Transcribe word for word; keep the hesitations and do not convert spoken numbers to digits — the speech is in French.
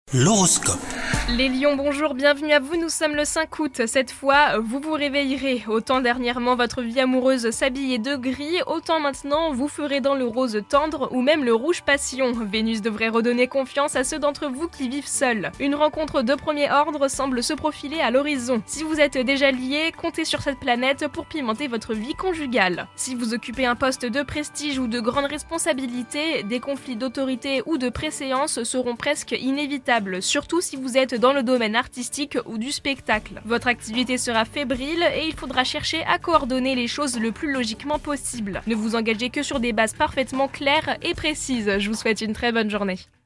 L'horoscope. Les lions, bonjour, bienvenue à vous, nous sommes le cinq août. Cette fois, vous vous réveillerez. Autant dernièrement votre vie amoureuse s'habillait de gris, autant maintenant vous ferez dans le rose tendre ou même le rouge passion. Vénus devrait redonner confiance à ceux d'entre vous qui vivent seuls. Une rencontre de premier ordre semble se profiler à l'horizon. Si vous êtes déjà liés, comptez sur cette planète pour pimenter votre vie conjugale. Si vous occupez un poste de prestige ou de grande responsabilité, des conflits d'autorité ou de préséance seront presque inévitables, surtout si vous êtes dans le domaine artistique ou du spectacle. Votre activité sera fébrile et il faudra chercher à coordonner les choses le plus logiquement possible. Ne vous engagez que sur des bases parfaitement claires et précises. Je vous souhaite une très bonne journée.